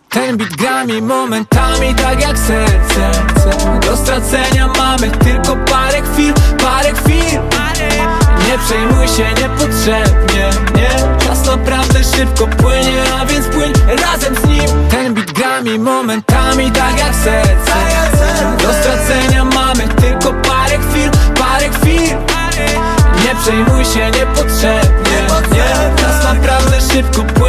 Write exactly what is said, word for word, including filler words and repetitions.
Ten beat gra mi momentami tak jak serce. Do stracenia mamy tylko parę chwil, parę chwil. Nie przejmuj się niepotrzebnie, nie. Czas naprawdę szybko płynie, a więc płyń razem z nim. Ten beat gra mi momentami tak jak serce. Do stracenia mamy tylko parę chwil, parę chwil. Nie przejmuj się niepotrzebnie, nie. Czas naprawdę szybko płynie.